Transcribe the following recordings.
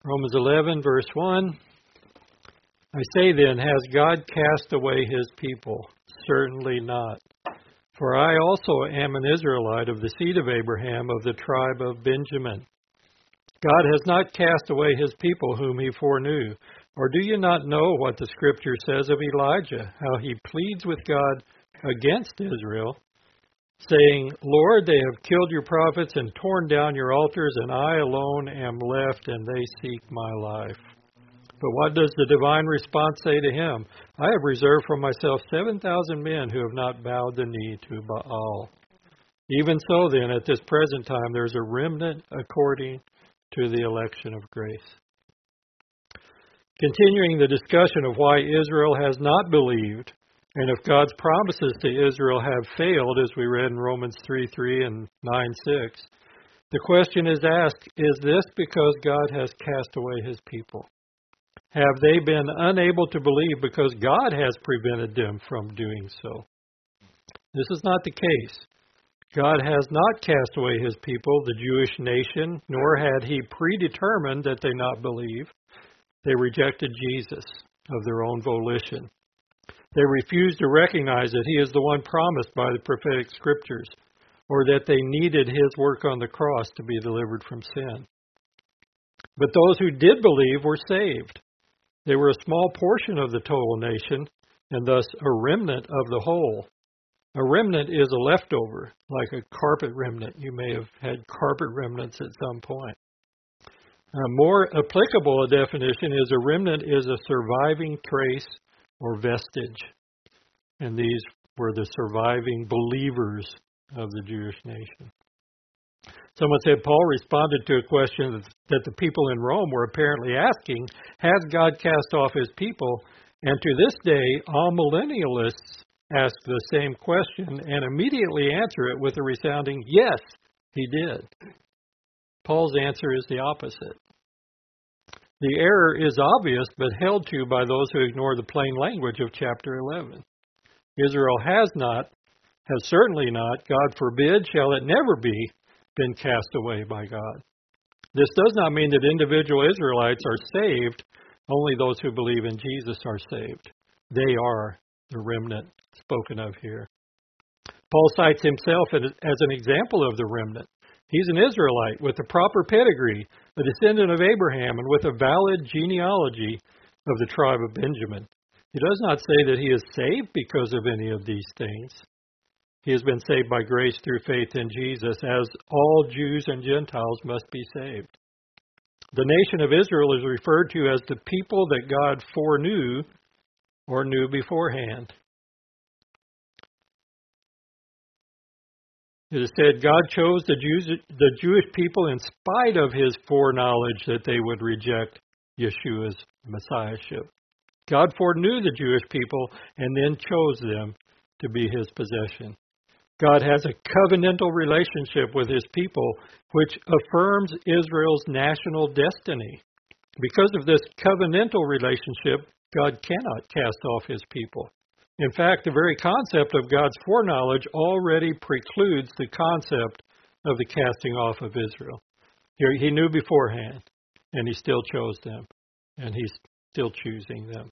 Romans 11, verse 1. I say then, has God cast away his people? Certainly not. For I also am an Israelite of the seed of Abraham, of the tribe of Benjamin. God has not cast away his people whom he foreknew. Or do you not know what the Scripture says of Elijah, how he pleads with God against Israel, saying, Lord, they have killed your prophets and torn down your altars, and I alone am left, and they seek my life. But what does the divine response say to him? I have reserved for myself 7,000 men who have not bowed the knee to Baal. Even so, then, at this present time, there is a remnant according to the election of grace. Continuing the discussion of why Israel has not believed, and if God's promises to Israel have failed, as we read in Romans 3:3 and 9:6, the question is asked, is this because God has cast away his people? Have they been unable to believe because God has prevented them from doing so? This is not the case. God has not cast away his people, the Jewish nation, nor had he predetermined that they not believe. They rejected Jesus of their own volition. They refused to recognize that he is the one promised by the prophetic scriptures, or that they needed his work on the cross to be delivered from sin. But those who did believe were saved. They were a small portion of the total nation, and thus a remnant of the whole. A remnant is a leftover, like a carpet remnant. You may have had carpet remnants at some point. A more applicable definition is a remnant is a surviving trace or vestige. And these were the surviving believers of the Jewish nation. Someone said Paul responded to a question that the people in Rome were apparently asking, has God cast off his people? And to this day, all millennialists ask the same question and immediately answer it with a resounding, yes, he did. Paul's answer is the opposite. The error is obvious, but held to by those who ignore the plain language of chapter 11. Israel has certainly not, God forbid, shall it never be, been cast away by God. This does not mean that individual Israelites are saved. Only those who believe in Jesus are saved. They are the remnant spoken of here. Paul cites himself as an example of the remnant. He's an Israelite with a proper pedigree, a descendant of Abraham, and with a valid genealogy of the tribe of Benjamin. He does not say that he is saved because of any of these things. He has been saved by grace through faith in Jesus, as all Jews and Gentiles must be saved. The nation of Israel is referred to as the people that God foreknew or knew beforehand. It is said God chose the Jewish people in spite of his foreknowledge that they would reject Yeshua's messiahship. God foreknew the Jewish people and then chose them to be his possession. God has a covenantal relationship with his people, which affirms Israel's national destiny. Because of this covenantal relationship, God cannot cast off his people. In fact, the very concept of God's foreknowledge already precludes the concept of the casting off of Israel. He knew beforehand, and he still chose them, and he's still choosing them.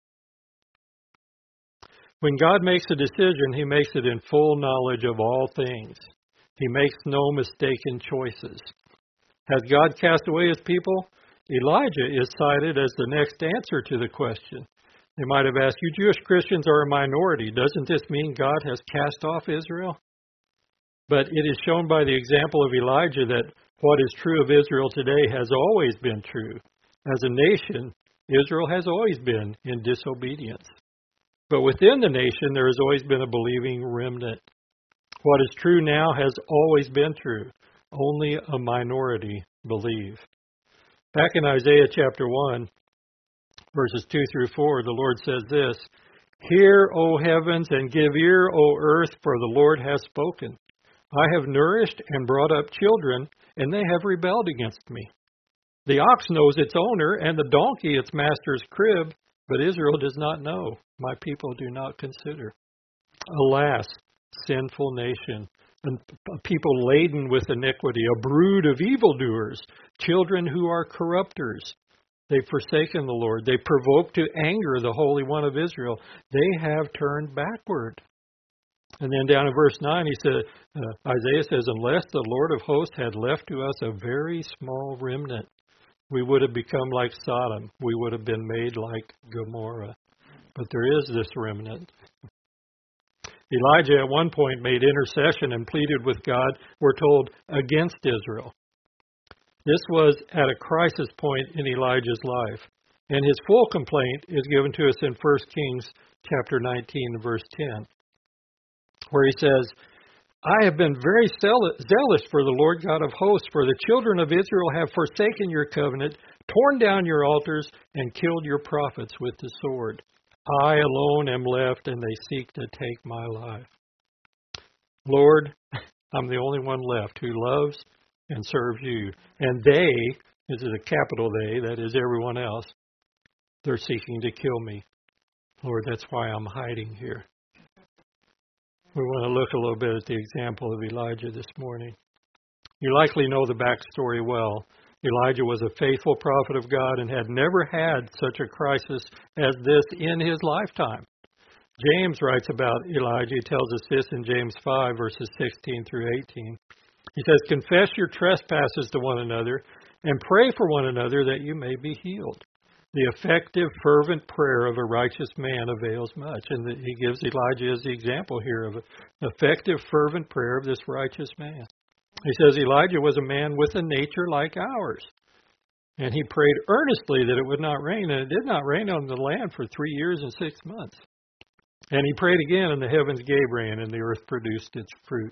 When God makes a decision, he makes it in full knowledge of all things. He makes no mistaken choices. Has God cast away his people? Elijah is cited as the next answer to the question. They might have asked, you Jewish Christians are a minority. Doesn't this mean God has cast off Israel? But it is shown by the example of Elijah that what is true of Israel today has always been true. As a nation, Israel has always been in disobedience. But within the nation, there has always been a believing remnant. What is true now has always been true. Only a minority believe. Back in Isaiah chapter 1, verses 2 through 4, the Lord says this, Hear, O heavens, and give ear, O earth, for the Lord has spoken. I have nourished and brought up children, and they have rebelled against me. The ox knows its owner, and the donkey its master's crib, but Israel does not know. My people do not consider. Alas, sinful nation, and a people laden with iniquity, a brood of evildoers, children who are corrupters. They've forsaken the Lord. They provoked to anger the Holy One of Israel. They have turned backward. And then down in verse 9, Isaiah says, unless the Lord of hosts had left to us a very small remnant, we would have become like Sodom. We would have been made like Gomorrah. But there is this remnant. Elijah at one point made intercession and pleaded with God, we're told, against Israel. This was at a crisis point in Elijah's life. And his full complaint is given to us in 1 Kings chapter 19, verse 10, where he says, I have been very zealous for the Lord God of hosts, for the children of Israel have forsaken your covenant, torn down your altars, and killed your prophets with the sword. I alone am left, and they seek to take my life. Lord, I'm the only one left who loves and serves you. And they, this is a capital they, that is everyone else, they're seeking to kill me. Lord, that's why I'm hiding here. We want to look a little bit at the example of Elijah this morning. You likely know the backstory well. Elijah was a faithful prophet of God and had never had such a crisis as this in his lifetime. James writes about Elijah. He tells us this in James 5, verses 16 through 18. He says, confess your trespasses to one another and pray for one another that you may be healed. The effective, fervent prayer of a righteous man avails much. And he gives Elijah as the example here of an effective, fervent prayer of this righteous man. He says Elijah was a man with a nature like ours. And he prayed earnestly that it would not rain. And it did not rain on the land for 3 years and 6 months. And he prayed again, and the heavens gave rain, and the earth produced its fruit.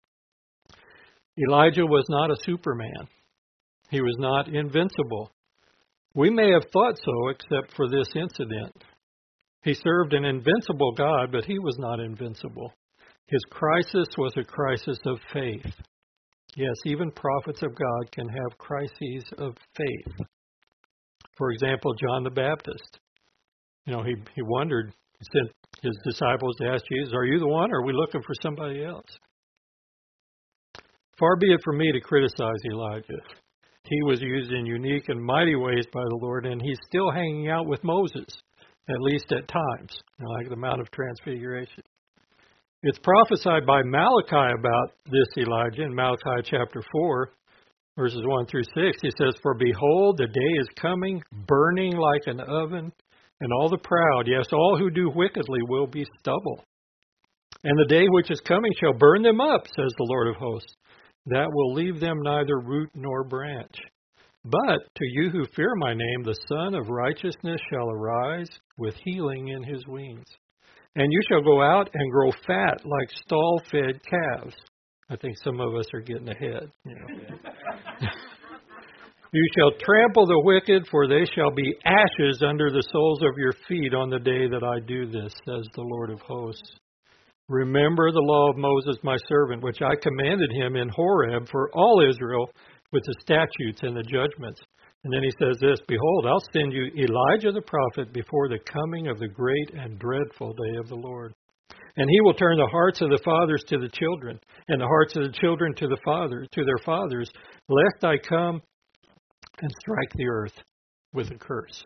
Elijah was not a superman. He was not invincible. We may have thought so, except for this incident. He served an invincible God, but he was not invincible. His crisis was a crisis of faith. Yes, even prophets of God can have crises of faith. For example, John the Baptist. He wondered, he sent his disciples to ask Jesus, are you the one, or are we looking for somebody else? Far be it from me to criticize Elijah. He was used in unique and mighty ways by the Lord, and he's still hanging out with Moses, at least at times, like the Mount of Transfiguration. It's prophesied by Malachi about this Elijah in Malachi chapter 4, verses 1 through 6. He says, for behold, the day is coming, burning like an oven, and all the proud, yes, all who do wickedly will be stubble. And the day which is coming shall burn them up, says the Lord of hosts. That will leave them neither root nor branch. But to you who fear my name, the Son of Righteousness shall arise with healing in his wings. And you shall go out and grow fat like stall-fed calves. I think some of us are getting ahead. You shall trample the wicked, for they shall be ashes under the soles of your feet on the day that I do this, says the Lord of hosts. Remember the law of Moses, my servant, which I commanded him in Horeb for all Israel with the statutes and the judgments. And then he says this, behold, I'll send you Elijah the prophet before the coming of the great and dreadful day of the Lord. And he will turn the hearts of the fathers to the children, and the hearts of the children to their fathers, lest I come and strike the earth with a curse.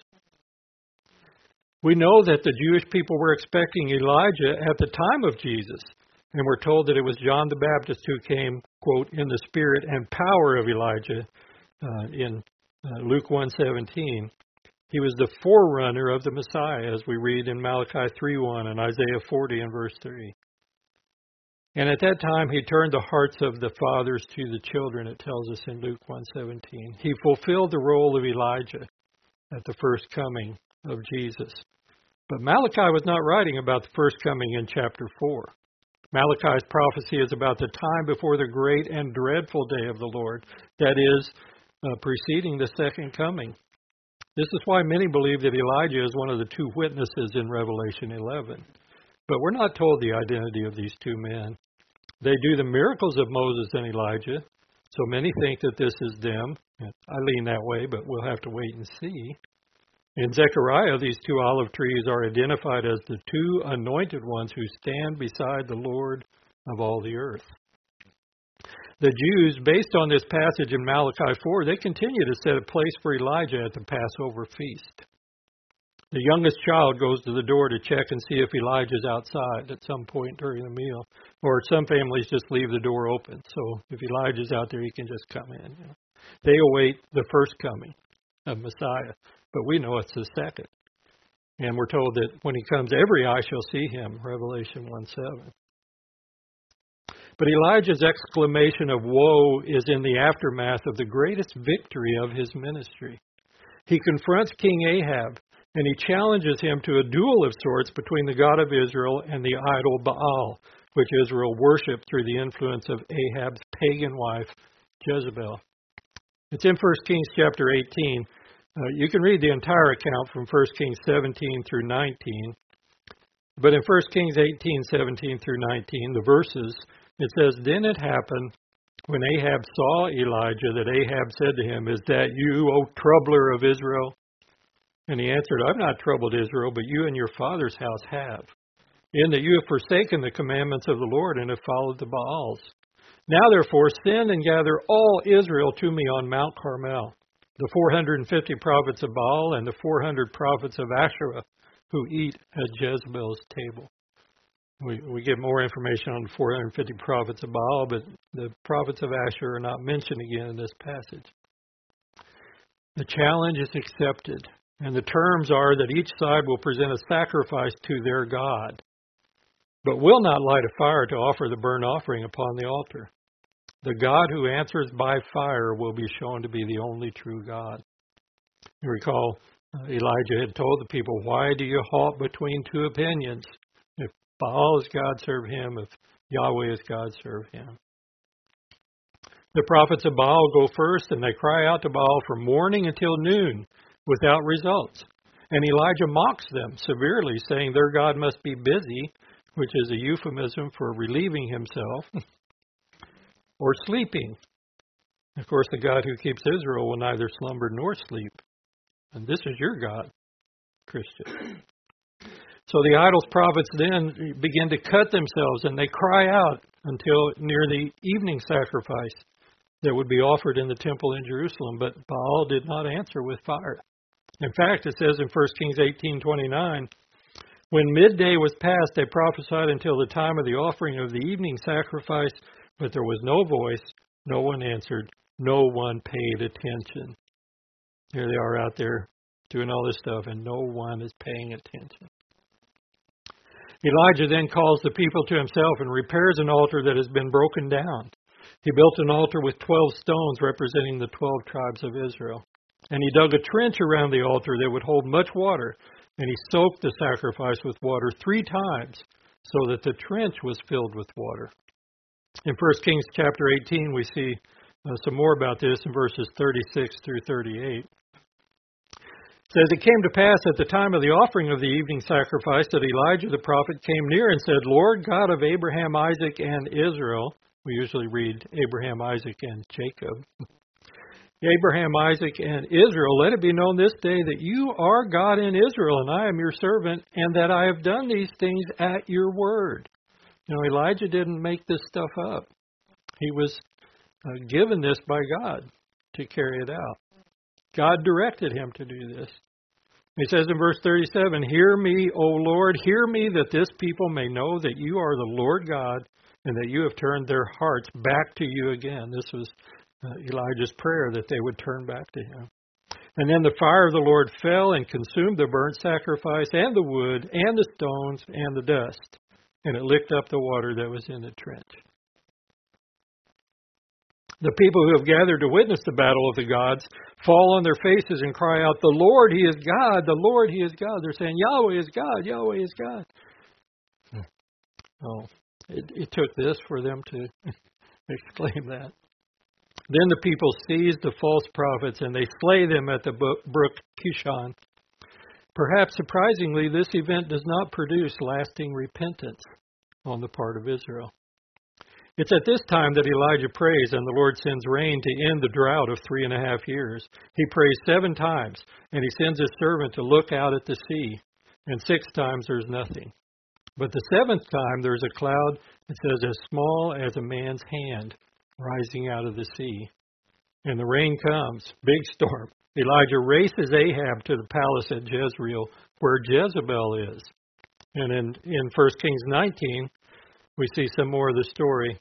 We know that the Jewish people were expecting Elijah at the time of Jesus, and we're told that it was John the Baptist who came, quote, in the spirit and power of Elijah in Luke 1:17. He was the forerunner of the Messiah, as we read in Malachi 3:1 and Isaiah 40 and verse 3. And at that time he turned the hearts of the fathers to the children, it tells us in Luke 1:17. He fulfilled the role of Elijah at the first coming of Jesus. But Malachi was not writing about the first coming in chapter 4. Malachi's prophecy is about the time before the great and dreadful day of the Lord, that is, preceding the second coming. This is why many believe that Elijah is one of the two witnesses in Revelation 11. But we're not told the identity of these two men. They do the miracles of Moses and Elijah, so many think that this is them. I lean that way, but we'll have to wait and see. In Zechariah, these two olive trees are identified as the two anointed ones who stand beside the Lord of all the earth. The Jews, based on this passage in Malachi 4, they continue to set a place for Elijah at the Passover feast. The youngest child goes to the door to check and see if Elijah's outside at some point during the meal. Or some families just leave the door open. So if Elijah's out there, he can just come in. They await the first coming of Messiah. But we know it's the second. And we're told that when he comes, every eye shall see him, Revelation 1:7. But Elijah's exclamation of woe is in the aftermath of the greatest victory of his ministry. He confronts King Ahab, and he challenges him to a duel of sorts between the God of Israel and the idol Baal, which Israel worshipped through the influence of Ahab's pagan wife, Jezebel. It's in 1 Kings chapter 18. You can read the entire account from 1 Kings 17 through 19. But in 1 Kings 18, 17 through 19, the verses, it says, Then it happened, when Ahab saw Elijah, that Ahab said to him, Is that you, O troubler of Israel? And he answered, I've not troubled Israel, but you and your father's house have, in that you have forsaken the commandments of the Lord and have followed the Baals. Now therefore send and gather all Israel to me on Mount Carmel, the 450 prophets of Baal and the 400 prophets of Asherah who eat at Jezebel's table. We get more information on the 450 prophets of Baal, but the prophets of Asherah are not mentioned again in this passage. The challenge is accepted, and the terms are that each side will present a sacrifice to their God, but will not light a fire to offer the burnt offering upon the altar. The God who answers by fire will be shown to be the only true God. You recall Elijah had told the people, Why do you halt between two opinions? If Baal is God, serve him. If Yahweh is God, serve him. The prophets of Baal go first, and they cry out to Baal from morning until noon without results. And Elijah mocks them severely, saying their God must be busy, which is a euphemism for relieving himself, or sleeping. Of course, the God who keeps Israel will neither slumber nor sleep. And this is your God, Christian. So the idol's prophets then begin to cut themselves, and they cry out until near the evening sacrifice that would be offered in the temple in Jerusalem. But Baal did not answer with fire. In fact, it says in 1 Kings 18:29, when midday was past, they prophesied until the time of the offering of the evening sacrifice, but there was no voice, no one answered, no one paid attention. Here they are out there doing all this stuff, and no one is paying attention. Elijah then calls the people to himself and repairs an altar that has been broken down. He built an altar with 12 stones representing the 12 tribes of Israel. And he dug a trench around the altar that would hold much water, and he soaked the sacrifice with water 3 times so that the trench was filled with water. In 1 Kings chapter 18, we see some more about this in verses 36 through 38. It says, It came to pass at the time of the offering of the evening sacrifice that Elijah the prophet came near and said, Lord God of Abraham, Isaac, and Israel. We usually read Abraham, Isaac, and Jacob. Abraham, Isaac, and Israel, let it be known this day that you are God in Israel, and I am your servant, and that I have done these things at your word. You know, Elijah didn't make this stuff up. He was given this by God to carry it out. God directed him to do this. He says in verse 37, Hear me, O Lord, hear me, that this people may know that you are the Lord God, and that you have turned their hearts back to you again. This was Elijah's prayer, that they would turn back to him. And then the fire of the Lord fell and consumed the burnt sacrifice and the wood and the stones and the dust, and it licked up the water that was in the trench. The people who have gathered to witness the battle of the gods fall on their faces and cry out, The Lord, He is God, the Lord, He is God. They're saying, Yahweh is God, Yahweh is God. Oh, it took this for them to exclaim that. Then the people seize the false prophets and they slay them at the brook Kishon. Perhaps surprisingly, this event does not produce lasting repentance on the part of Israel. It's at this time that Elijah prays and the Lord sends rain to end the drought of 3.5 years. He prays 7 times and he sends his servant to look out at the sea, and 6 times there's nothing. But the 7th time there's a cloud that says as small as a man's hand rising out of the sea. And the rain comes, big storm. Elijah races Ahab to the palace at Jezreel, where Jezebel is. And in 1 Kings 19, we see some more of the story.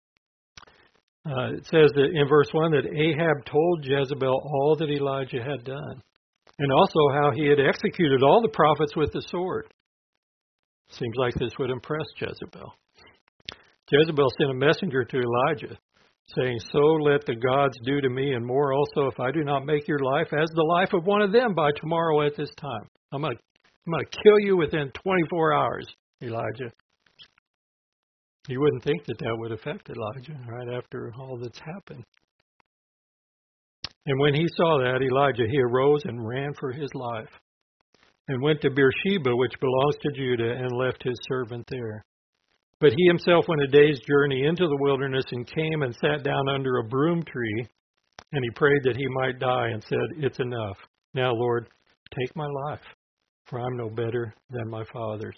It says that in verse 1 that Ahab told Jezebel all that Elijah had done, and also how he had executed all the prophets with the sword. Seems like this would impress Jezebel. Jezebel sent a messenger to Elijah, saying, "So let the gods do to me, and more also, if I do not make your life as the life of one of them by tomorrow at this time. I'm going to kill you within 24 hours, Elijah." You wouldn't think that would affect Elijah right after all that's happened. And when he saw that, Elijah, he arose and ran for his life, and went to Beersheba, which belongs to Judah, and left his servant there. But he himself went a day's journey into the wilderness, and came and sat down under a broom tree, and he prayed that he might die, and said, "It's enough. Now, Lord, take my life, for I'm no better than my father's."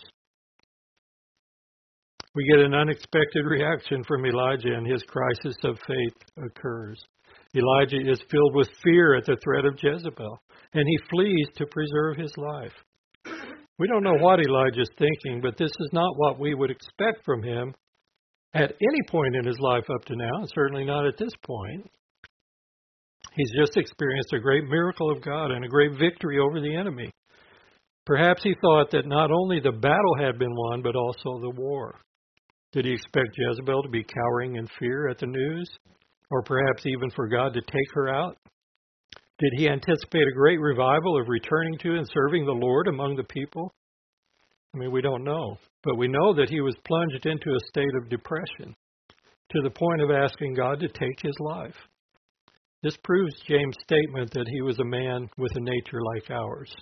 We get an unexpected reaction from Elijah, and his crisis of faith occurs. Elijah is filled with fear at the threat of Jezebel, and he flees to preserve his life. We don't know what Elijah's thinking, but this is not what we would expect from him at any point in his life up to now, and certainly not at this point. He's just experienced a great miracle of God and a great victory over the enemy. Perhaps he thought that not only the battle had been won, but also the war. Did he expect Jezebel to be cowering in fear at the news? Or perhaps even for God to take her out? Did he anticipate a great revival of returning to and serving the Lord among the people? I mean, we don't know. But we know that he was plunged into a state of depression, to the point of asking God to take his life. This proves James' statement that he was a man with a nature like ours.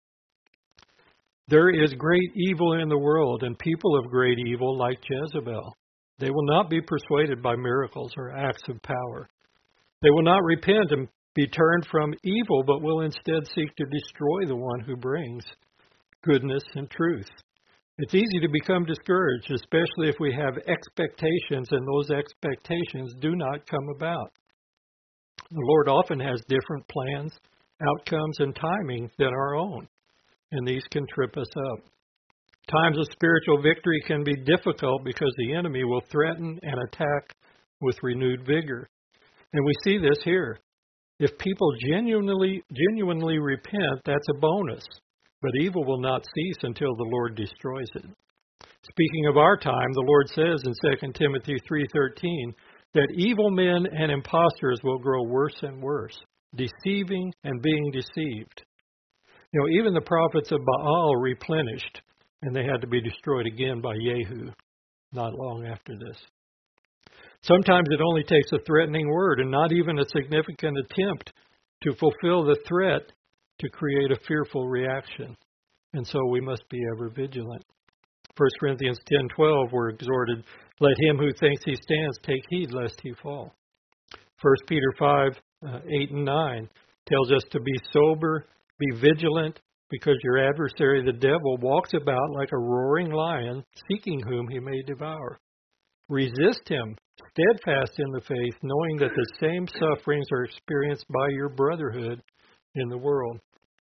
There is great evil in the world, and people of great evil like Jezebel. They will not be persuaded by miracles or acts of power. They will not repent and be turned from evil, but will instead seek to destroy the one who brings goodness and truth. It's easy to become discouraged, especially if we have expectations and those expectations do not come about. The Lord often has different plans, outcomes, and timing than our own, and these can trip us up. Times of spiritual victory can be difficult because the enemy will threaten and attack with renewed vigor. And we see this here. If people genuinely repent, that's a bonus. But evil will not cease until the Lord destroys it. Speaking of our time, the Lord says in 2 Timothy 3:13 that evil men and impostors will grow worse and worse, deceiving and being deceived. You know, even the prophets of Baal replenished, and they had to be destroyed again by Jehu not long after this. Sometimes it only takes a threatening word and not even a significant attempt to fulfill the threat to create a fearful reaction. And so we must be ever vigilant. 1 Corinthians 10:12, we're exhorted, "Let him who thinks he stands take heed lest he fall." 1 Peter 5:8 and 9 tells us to be sober, be vigilant, because your adversary, the devil, walks about like a roaring lion, seeking whom he may devour. Resist him, steadfast in the faith, knowing that the same sufferings are experienced by your brotherhood in the world.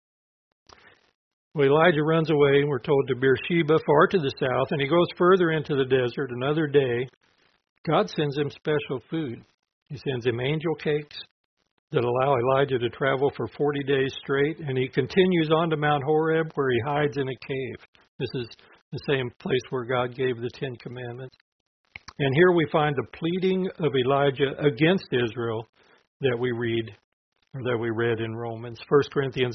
Well, Elijah runs away, we're told, to Beersheba, far to the south, and he goes further into the desert another day. God sends him special food. He sends him angel cakes that allow Elijah to travel for 40 days straight, and he continues on to Mount Horeb, where he hides in a cave. This is the same place where God gave the 10 Commandments. And here we find the pleading of Elijah against Israel that we read, or that we read in Romans. 1 Kings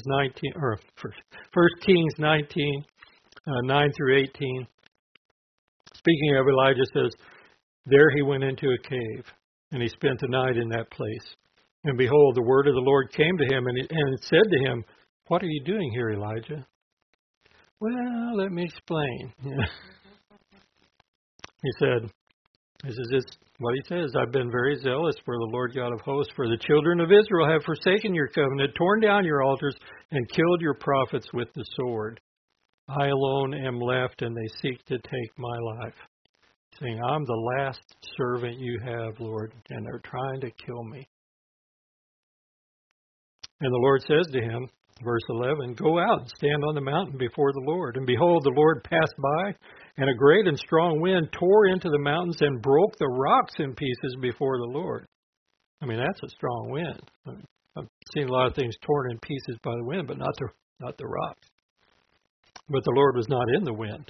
19, 9 through 18. Speaking of, Elijah says, "There he went into a cave, and he spent the night in that place. And behold, the word of the Lord came to him, and it said to him, 'What are you doing here, Elijah?' 'Well, let me explain.' He said, this is what he says, 'I've been very zealous for the Lord God of hosts, for the children of Israel have forsaken your covenant, torn down your altars, and killed your prophets with the sword. I alone am left, and they seek to take my life. saying, I'm the last servant you have, Lord, and they're trying to kill me. And the Lord says to him, verse 11, go out and stand on the mountain before the Lord. And behold, the Lord passed by, and a great and strong wind tore into the mountains and broke the rocks in pieces before the Lord. I mean, that's a strong wind. I've seen a lot of things torn in pieces by the wind, but not the rocks. But the Lord was not in the wind.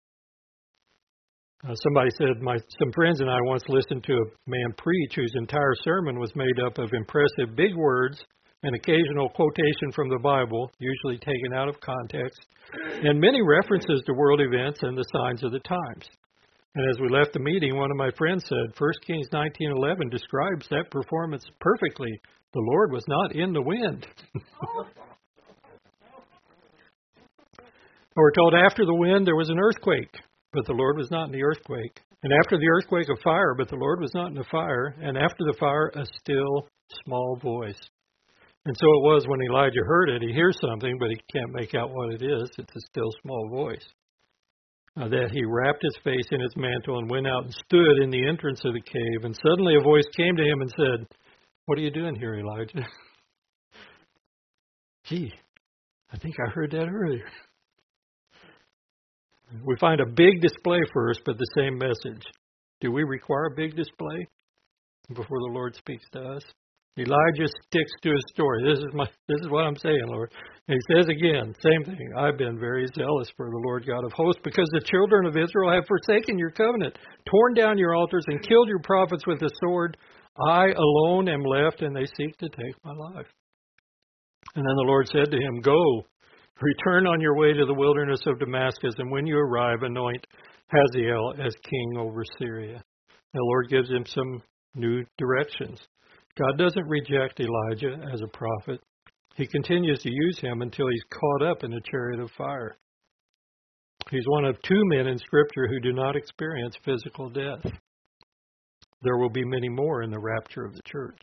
Somebody said, some friends and I once listened to a man preach whose entire sermon was made up of impressive big words, an occasional quotation from the Bible, usually taken out of context, and many references to world events and the signs of the times. And as we left the meeting, one of my friends said, 1 Kings 19:11 describes that performance perfectly. The Lord was not in the wind. We're told after the wind there was an earthquake, but the Lord was not in the earthquake. And after the earthquake, a fire, but the Lord was not in the fire. And after the fire, a still small voice. And so it was when Elijah heard it. He hears something, but he can't make out what it is. It's a still small voice. That he wrapped his face in his mantle and went out and stood in the entrance of the cave. And suddenly a voice came to him and said, what are you doing here, Elijah? Gee, I think I heard that earlier. We find a big display first, but the same message. Do we require a big display before the Lord speaks to us? Elijah sticks to his story. This is what I'm saying, Lord. And he says again, same thing. I've been very zealous for the Lord God of hosts, because the children of Israel have forsaken your covenant, torn down your altars, and killed your prophets with the sword. I alone am left, and they seek to take my life. And then the Lord said to him, go, return on your way to the wilderness of Damascus, and when you arrive, anoint Hazael as king over Syria. The Lord gives him some new directions. God doesn't reject Elijah as a prophet. He continues to use him until he's caught up in a chariot of fire. He's one of two men in Scripture who do not experience physical death. There will be many more in the rapture of the church.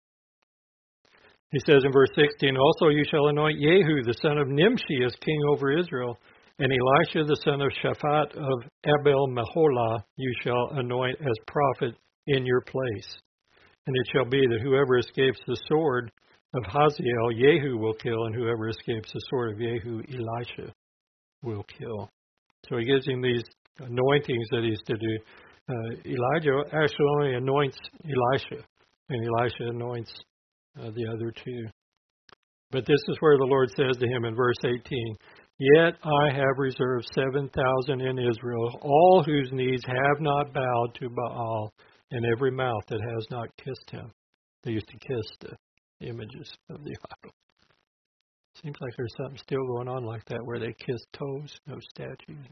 He says in verse 16, also you shall anoint Jehu, the son of Nimshi, as king over Israel, and Elisha, the son of Shaphat of Abel-Meholah, you shall anoint as prophet in your place. And it shall be that whoever escapes the sword of Hazael, Jehu will kill, and whoever escapes the sword of Jehu, Elisha will kill. So he gives him these anointings that he's to do. Elijah actually only anoints Elisha, and Elisha anoints the other two. But this is where the Lord says to him in verse 18, yet I have reserved 7,000 in Israel, all whose knees have not bowed to Baal, and every mouth that has not kissed him. They used to kiss the images of the idol. Seems like there's something still going on like that, where they kiss toes, no statues.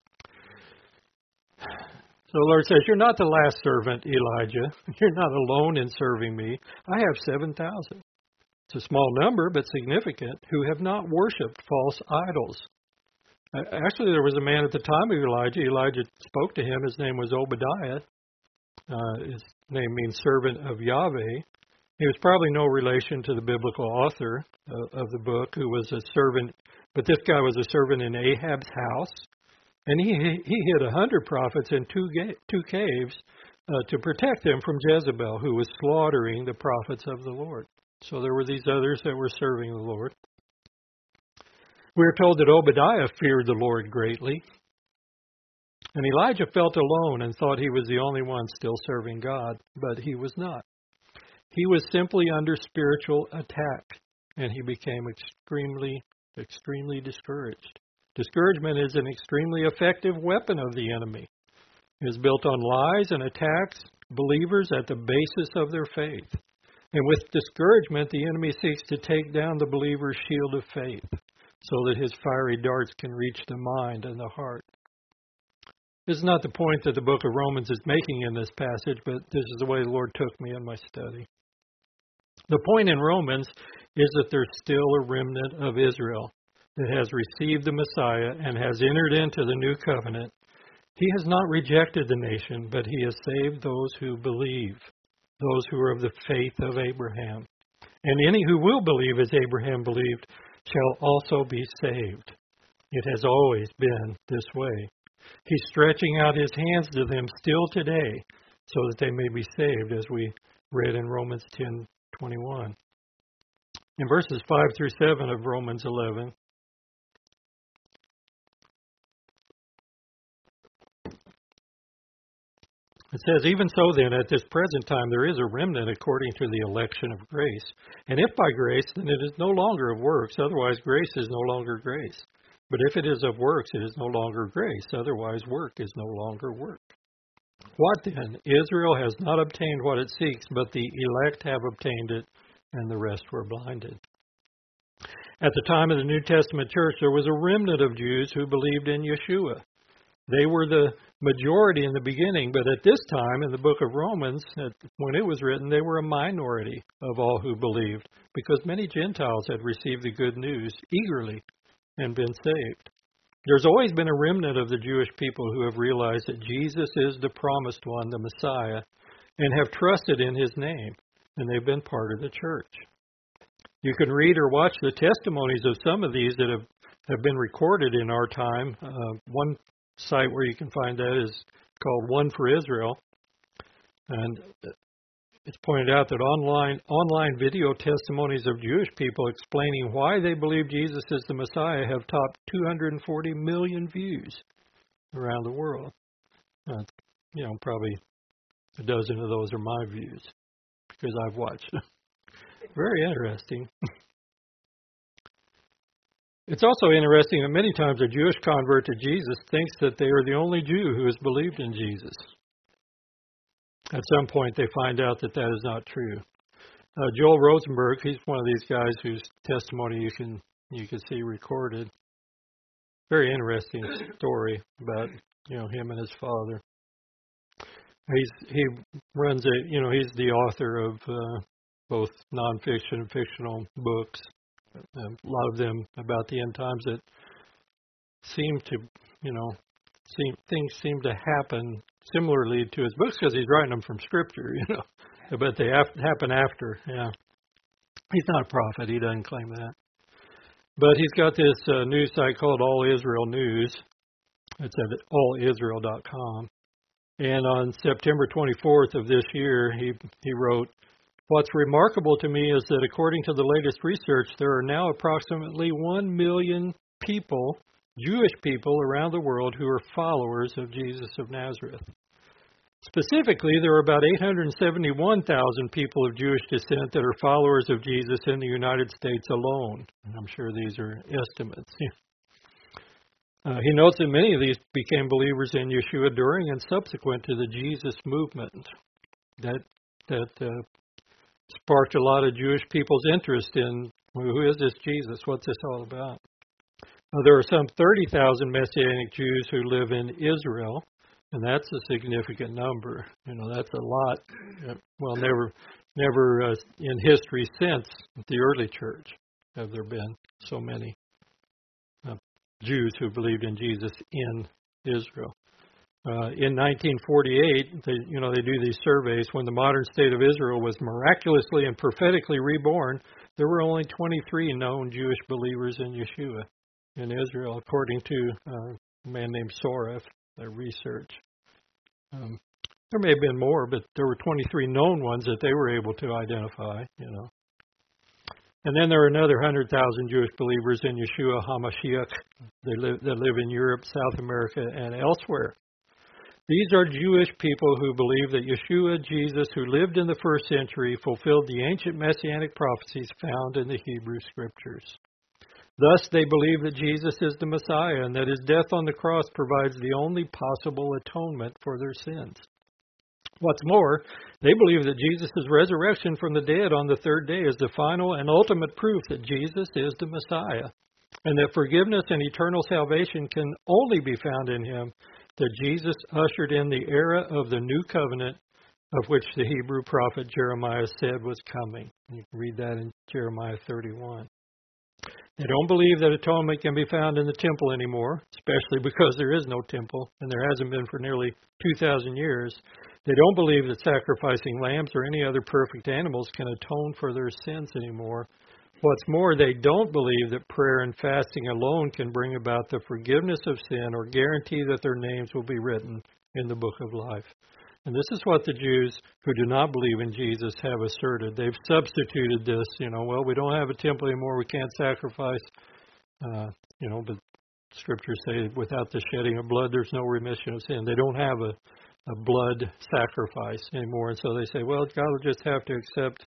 So the Lord says, you're not the last servant, Elijah. You're not alone in serving me. I have 7,000. It's a small number, but significant, who have not worshipped false idols. Actually, there was a man at the time of Elijah. Elijah spoke to him. His name was Obadiah. His name means servant of Yahweh. He was probably no relation to the biblical author of the book, who was a servant, but this guy was a servant in Ahab's house. And he hid 100 prophets in two caves to protect them from Jezebel, who was slaughtering the prophets of the Lord. So there were these others that were serving the Lord. We are told that Obadiah feared the Lord greatly. And Elijah felt alone and thought he was the only one still serving God, but he was not. He was simply under spiritual attack, and he became extremely, extremely discouraged. Discouragement is an extremely effective weapon of the enemy. It is built on lies and attacks believers at the basis of their faith. And with discouragement, the enemy seeks to take down the believer's shield of faith so that his fiery darts can reach the mind and the heart. This is not the point that the book of Romans is making in this passage, but this is the way the Lord took me in my study. The point in Romans is that there's still a remnant of Israel that has received the Messiah and has entered into the new covenant. He has not rejected the nation, but he has saved those who believe, those who are of the faith of Abraham. And any who will believe as Abraham believed shall also be saved. It has always been this way. He's stretching out his hands to them still today so that they may be saved, as we read in Romans 10:21. In verses 5 through 7 of Romans 11, it says, "Even so then, at this present time there is a remnant according to the election of grace. And if by grace, then it is no longer of works, otherwise grace is no longer grace. But if it is of works, it is no longer grace, otherwise work is no longer work. What then? Israel has not obtained what it seeks, but the elect have obtained it, and the rest were blinded." At the time of the New Testament church, there was a remnant of Jews who believed in Yeshua. They were the majority in the beginning, but at this time in the book of Romans, when it was written, they were a minority of all who believed, because many Gentiles had received the good news eagerly and been saved. There's always been a remnant of the Jewish people who have realized that Jesus is the promised one, the Messiah, and have trusted in his name, and they've been part of the church. You can read or watch the testimonies of some of these that have been recorded in our time. One site where you can find that is called One for Israel, and it's pointed out that online video testimonies of Jewish people explaining why they believe Jesus is the Messiah have topped 240 million views around the world. Probably a dozen of those are my views because I've watched. Very interesting. It's also interesting that many times a Jewish convert to Jesus thinks that they are the only Jew who has believed in Jesus. At some point, they find out that that is not true. Joel Rosenberg, he's one of these guys whose testimony you can see recorded. Very interesting story about him and his father. He runs he's the author of both nonfiction and fictional books. A lot of them about the end times that seem to, things seem to happen similarly to his books because he's writing them from Scripture, but they happen after. Yeah, he's not a prophet; he doesn't claim that. But he's got this news site called All Israel News. It's at allisrael.com. And on September 24th of this year, he wrote, "What's remarkable to me is that according to the latest research, there are now approximately 1 million people, Jewish people around the world who are followers of Jesus of Nazareth. Specifically, there are about 871,000 people of Jewish descent that are followers of Jesus in the United States alone." And I'm sure these are estimates. He notes that many of these became believers in Yeshua during and subsequent to the Jesus movement. That sparked a lot of Jewish people's interest in who is this Jesus? What's this all about? There are some 30,000 Messianic Jews who live in Israel, and that's a significant number. That's a lot. Well, never in history since the early church have there been so many Jews who believed in Jesus in Israel. In 1948, they do these surveys. When the modern state of Israel was miraculously and prophetically reborn, there were only 23 known Jewish believers in Yeshua in Israel, according to a man named Soref, their research. There may have been more, but there were 23 known ones that they were able to identify, And then there are another 100,000 Jewish believers in Yeshua HaMashiach that live in Europe, South America, and elsewhere. These are Jewish people who believe that Yeshua, Jesus, who lived in the first century, fulfilled the ancient messianic prophecies found in the Hebrew Scriptures. Thus, they believe that Jesus is the Messiah and that his death on the cross provides the only possible atonement for their sins. What's more, they believe that Jesus' resurrection from the dead on the third day is the final and ultimate proof that Jesus is the Messiah, and that forgiveness and eternal salvation can only be found in him, that Jesus ushered in the era of the new covenant of which the Hebrew prophet Jeremiah said was coming. You can read that in Jeremiah 31. They don't believe that atonement can be found in the temple anymore, especially because there is no temple, and there hasn't been for nearly 2,000 years. They don't believe that sacrificing lambs or any other perfect animals can atone for their sins anymore. What's more, they don't believe that prayer and fasting alone can bring about the forgiveness of sin or guarantee that their names will be written in the book of life. And this is what the Jews who do not believe in Jesus have asserted. They've substituted this, well, we don't have a temple anymore, we can't sacrifice, but Scriptures say without the shedding of blood, there's no remission of sin. They don't have a blood sacrifice anymore. And so they say, well, God will just have to accept,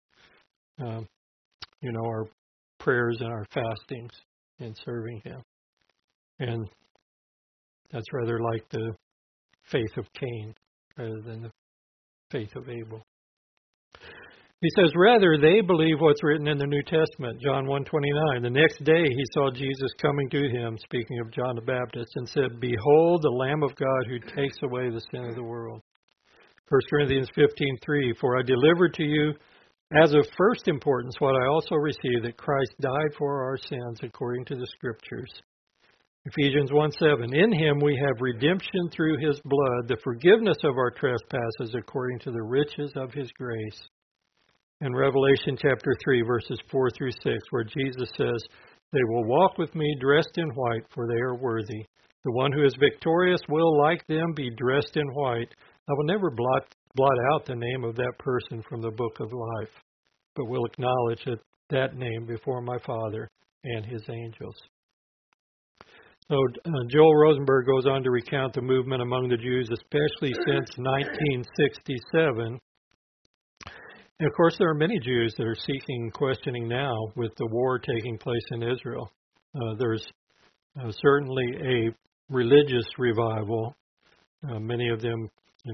our prayers and our fastings in serving Him. And that's rather like the faith of Cain rather than the faith of Abel. He says, rather, they believe what's written in the New Testament, John 1:29. The next day he saw Jesus coming to him, speaking of John the Baptist, and said, behold, the Lamb of God who takes away the sin of the world. 1 Corinthians 15:3, for I delivered to you as of first importance what I also received, that Christ died for our sins according to the Scriptures. Ephesians 1:7, in Him we have redemption through His blood, the forgiveness of our trespasses according to the riches of His grace. In Revelation chapter 3, verses 4 through 6, where Jesus says, they will walk with me dressed in white, for they are worthy. The one who is victorious will, like them, be dressed in white. I will never blot out the name of that person from the book of life, but will acknowledge that name before my Father and His angels. So Joel Rosenberg goes on to recount the movement among the Jews, especially since 1967. And of course, there are many Jews that are seeking and questioning now with the war taking place in Israel. There's certainly a religious revival, many of them,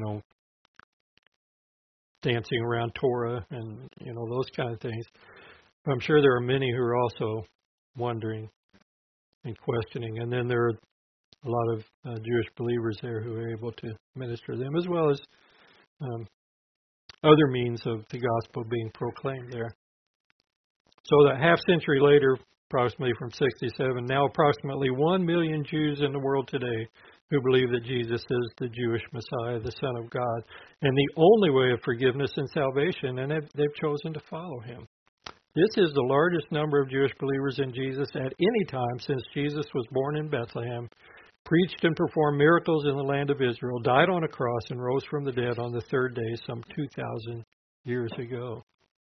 dancing around Torah and, those kind of things. But I'm sure there are many who are also wondering and questioning. And then there are a lot of Jewish believers there who are able to minister to them, as well as other means of the gospel being proclaimed there. So that half century later, approximately from 67, now approximately 1 million Jews in the world today who believe that Jesus is the Jewish Messiah, the Son of God, and the only way of forgiveness and salvation, and they've chosen to follow Him. This is the largest number of Jewish believers in Jesus at any time since Jesus was born in Bethlehem, preached and performed miracles in the land of Israel, died on a cross, and rose from the dead on the third day some 2,000 years ago.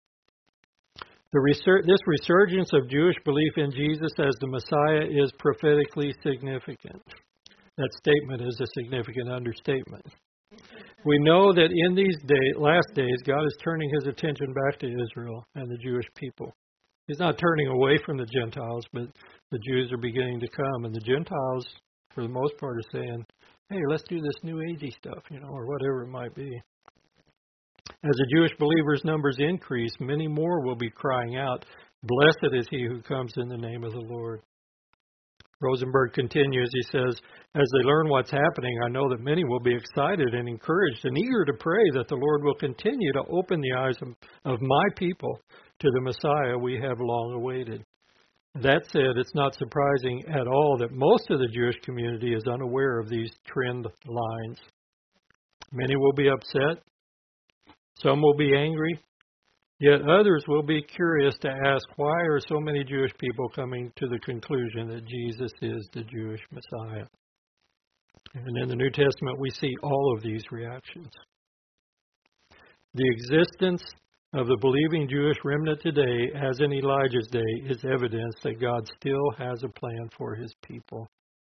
This resurgence of Jewish belief in Jesus as the Messiah is prophetically significant. That statement is a significant understatement. We know that in these last days, God is turning His attention back to Israel and the Jewish people. He's not turning away from the Gentiles, but the Jews are beginning to come, and the Gentiles, for the most part, are saying, hey, let's do this New Agey stuff, or whatever it might be. As the Jewish believers' numbers increase, many more will be crying out, blessed is he who comes in the name of the Lord. Rosenberg continues, he says, as they learn what's happening, I know that many will be excited and encouraged and eager to pray that the Lord will continue to open the eyes of my people to the Messiah we have long awaited. That said, it's not surprising at all that most of the Jewish community is unaware of these trend lines. Many will be upset. Some will be angry. Yet others will be curious to ask, why are so many Jewish people coming to the conclusion that Jesus is the Jewish Messiah? And in the New Testament, we see all of these reactions. The existence of the believing Jewish remnant today, as in Elijah's day, is evidence that God still has a plan for His people.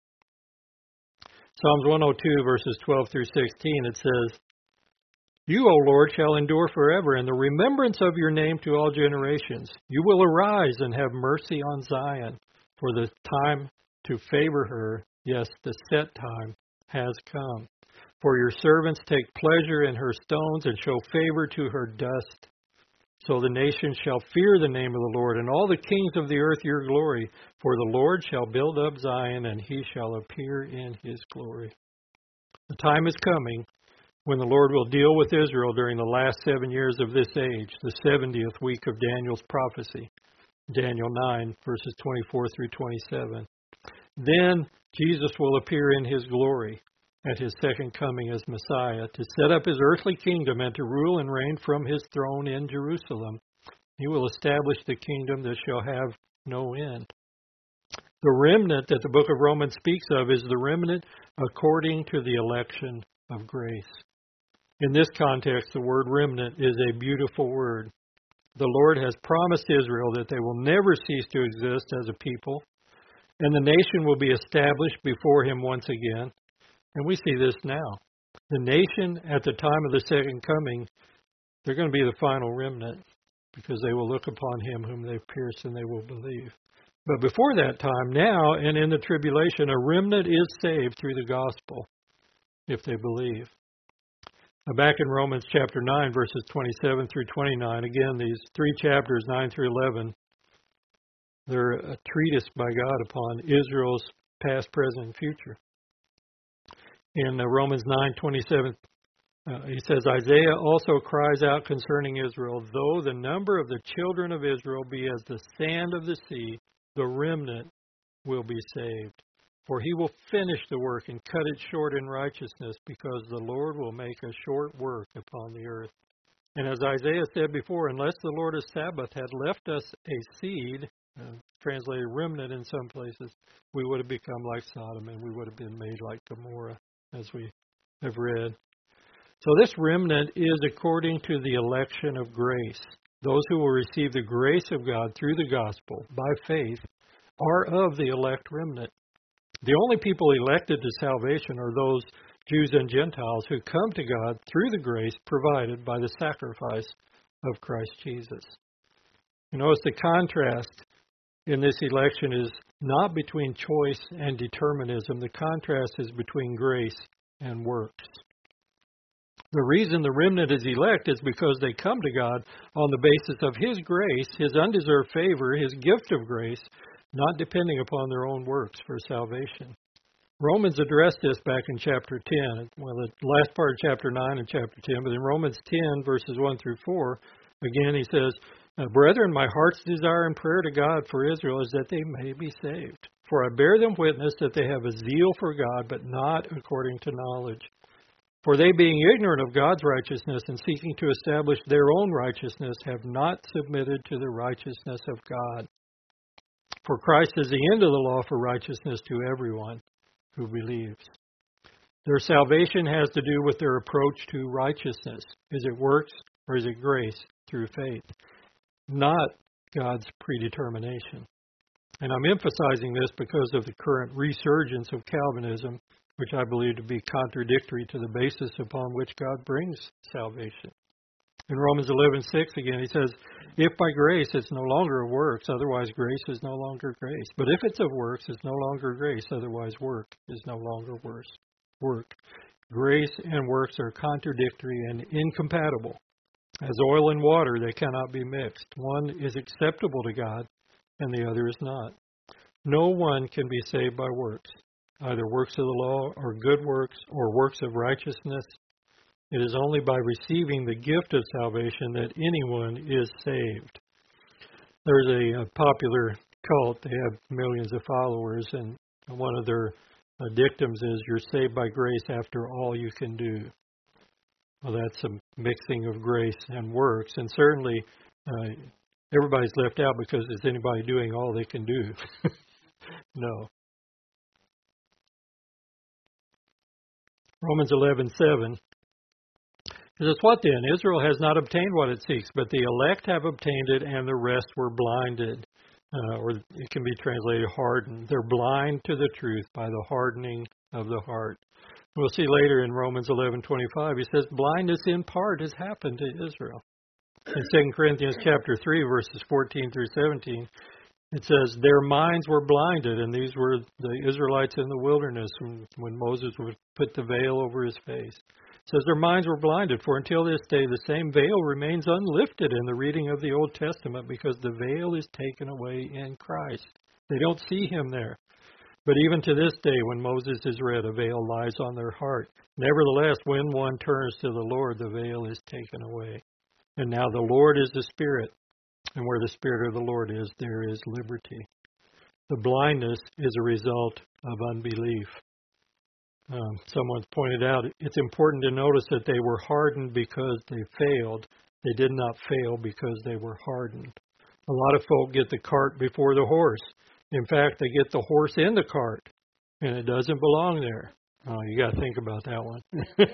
Psalms 102, verses 12 through 16, it says, you, O Lord, shall endure forever, and the remembrance of your name to all generations. You will arise and have mercy on Zion, for the time to favor her, yes, the set time, has come. For your servants take pleasure in her stones and show favor to her dust. So the nations shall fear the name of the Lord, and all the kings of the earth your glory. For the Lord shall build up Zion, and He shall appear in His glory. The time is coming when the Lord will deal with Israel during the last 7 years of this age, the 70th week of Daniel's prophecy, Daniel 9, verses 24 through 27. Then Jesus will appear in His glory at His second coming as Messiah to set up His earthly kingdom and to rule and reign from His throne in Jerusalem He will establish the kingdom that shall have no end. The remnant that the book of Romans speaks of is the remnant according to the election of grace. In this context, the word remnant is a beautiful word. The Lord has promised Israel that they will never cease to exist as a people, and the nation will be established before Him once again. And we see this now. The nation at the time of the second coming, they're going to be the final remnant, because they will look upon Him whom they've pierced and they will believe. But before that time, now and in the tribulation, a remnant is saved through the gospel if they believe. Now back in Romans chapter 9, verses 27 through 29, again, these three chapters, 9 through 11, they're a treatise by God upon Israel's past, present, and future. In Romans 9:27, he says, Isaiah also cries out concerning Israel, though the number of the children of Israel be as the sand of the sea, the remnant will be saved. For he will finish the work and cut it short in righteousness, because the Lord will make a short work upon the earth. And as Isaiah said before, unless the Lord of Sabaoth had left us a seed, translated remnant in some places, we would have become like Sodom and we would have been made like Gomorrah, as we have read. So this remnant is according to the election of grace. Those who will receive the grace of God through the gospel by faith are of the elect remnant. The only people elected to salvation are those Jews and Gentiles who come to God through the grace provided by the sacrifice of Christ Jesus. You notice the contrast in this election is not between choice and determinism. The contrast is between grace and works. The reason the remnant is elect is because they come to God on the basis of His grace, His undeserved favor, His gift of grace, not depending upon their own works for salvation. Romans addressed this back in chapter 10, well, the last part of chapter 9 and chapter 10, but in Romans 10, verses 1 through 4, again he says, Brethren, my heart's desire and prayer to God for Israel is that they may be saved. For I bear them witness that they have a zeal for God, but not according to knowledge. For they, being ignorant of God's righteousness and seeking to establish their own righteousness, have not submitted to the righteousness of God. For Christ is the end of the law for righteousness to everyone who believes. Their salvation has to do with their approach to righteousness. Is it works or is it grace through faith? Not God's predetermination. And I'm emphasizing this because of the current resurgence of Calvinism, which I believe to be contradictory to the basis upon which God brings salvation. In Romans 11:6 again, he says, if by grace it's no longer of works, otherwise grace is no longer grace. But if it's of works, it's no longer grace, otherwise work is no longer work. Grace and works are contradictory and incompatible. As oil and water, they cannot be mixed. One is acceptable to God, and the other is not. No one can be saved by works, either works of the law or good works or works of righteousness. It is only by receiving the gift of salvation that anyone is saved. There's a popular cult. They have millions of followers, and one of their dictums is, you're saved by grace after all you can do. Well, that's a mixing of grace and works, and certainly everybody's left out because is anybody doing all they can do? No. Romans 11:7. It says, what then? Israel has not obtained what it seeks, but the elect have obtained it, and the rest were blinded. Or it can be translated hardened. They're blind to the truth by the hardening of the heart. We'll see later in Romans 11:25, he says, blindness in part has happened to Israel. In 2 Corinthians chapter 3, verses 14 through 17, it says, their minds were blinded, and these were the Israelites in the wilderness when Moses would put the veil over his face. It says their minds were blinded, for until this day the same veil remains unlifted in the reading of the Old Testament, because the veil is taken away in Christ. They don't see Him there. But even to this day, when Moses is read, a veil lies on their heart. Nevertheless, when one turns to the Lord, the veil is taken away. And now the Lord is the Spirit, and where the Spirit of the Lord is, there is liberty. The blindness is a result of unbelief. Someone pointed out it's important to notice that they were hardened because they failed, They did not fail because they were hardened. A lot of folk get the cart before the horse. In fact, they get the horse in the cart, and it doesn't belong there. Oh, you got to think about that one.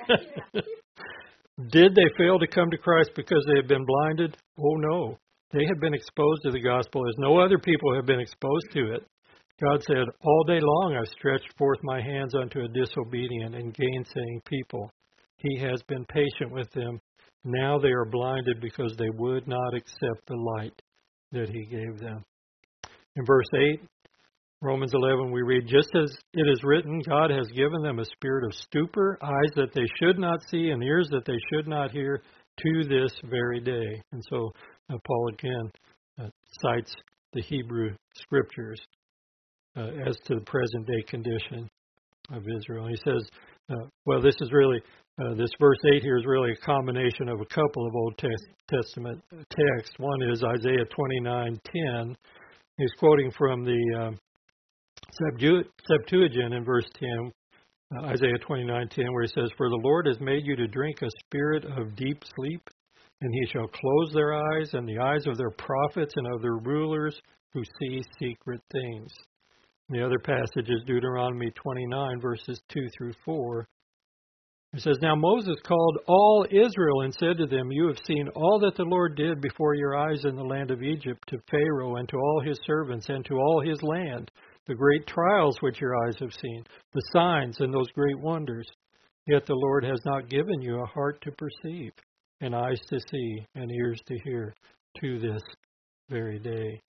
Did they fail to come to Christ because they had been blinded? Oh, no. They had been exposed to the gospel as no other people have been exposed to it. God said, all day long I've stretched forth my hands unto a disobedient and gainsaying people. He has been patient with them. Now they are blinded because they would not accept the light that he gave them. In verse 8, Romans 11, we read, just as it is written, God has given them a spirit of stupor, eyes that they should not see, and ears that they should not hear, to this very day. And so Paul again cites the Hebrew scriptures as to the present day condition of Israel. And he says, well, this is really, this verse 8 here is really a combination of a couple of Old Testament texts. One is Isaiah 29:10. He's quoting from the Septuagint in verse 10, Isaiah 29:10, where he says, for the Lord has made you to drink a spirit of deep sleep, and he shall close their eyes and the eyes of their prophets and of their rulers who see secret things. The other passage is Deuteronomy 29, verses 2 through 4. It says, now Moses called all Israel and said to them, you have seen all that the Lord did before your eyes in the land of Egypt to Pharaoh and to all his servants and to all his land, the great trials which your eyes have seen, the signs and those great wonders. Yet the Lord has not given you a heart to perceive, and eyes to see, and ears to hear, to this very day.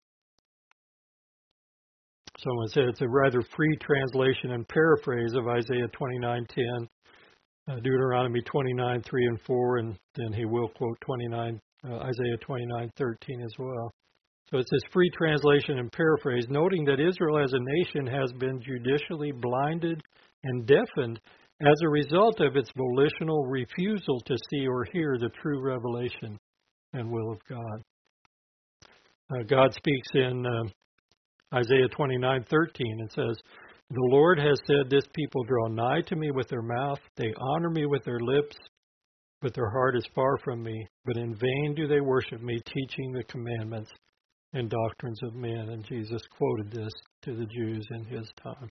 Someone said it's a rather free translation and paraphrase of Isaiah 29:10, Deuteronomy 29:3 and 4, and then he will quote Isaiah 29:13 as well. So it's this free translation and paraphrase, noting that Israel as a nation has been judicially blinded and deafened as a result of its volitional refusal to see or hear the true revelation and will of God. God speaks in Isaiah 29:13 and says, the Lord has said, this people draw nigh to me with their mouth, they honor me with their lips, but their heart is far from me. But in vain do they worship me, teaching the commandments and doctrines of men. And Jesus quoted this to the Jews in his time.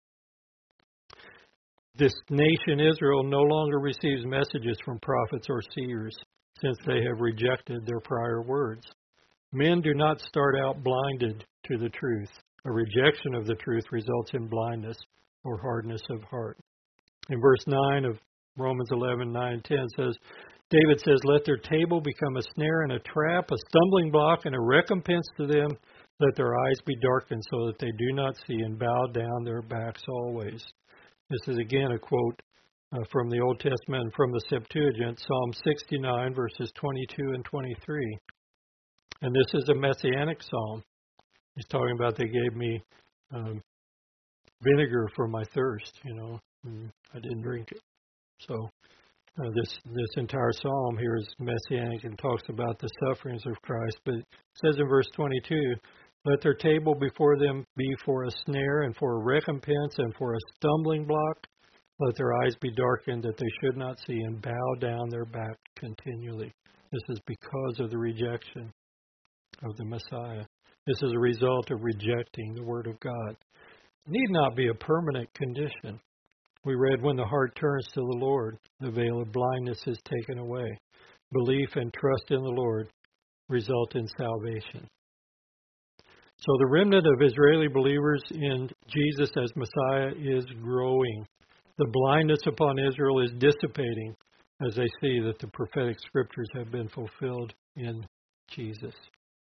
This nation, Israel, no longer receives messages from prophets or seers, since they have rejected their prior words. Men do not start out blinded to the truth. A rejection of the truth results in blindness or hardness of heart. In verse 9 of Romans 11:9-10 says, David says, let their table become a snare and a trap, a stumbling block and a recompense to them. Let their eyes be darkened so that they do not see, and bow down their backs always. This is again a quote from the Old Testament and from the Septuagint, Psalm 69, verses 22 and 23. And this is a messianic psalm. He's talking about they gave me vinegar for my thirst, and I didn't drink it. So this entire psalm here is messianic and talks about the sufferings of Christ. But it says in verse 22, let their table before them be for a snare and for a recompense and for a stumbling block. Let their eyes be darkened that they should not see, and bow down their back continually. This is because of the rejection of the Messiah. This is a result of rejecting the Word of God. It need not be a permanent condition. We read, when the heart turns to the Lord, the veil of blindness is taken away. Belief and trust in the Lord result in salvation. So the remnant of Israeli believers in Jesus as Messiah is growing. The blindness upon Israel is dissipating as they see that the prophetic scriptures have been fulfilled in Jesus.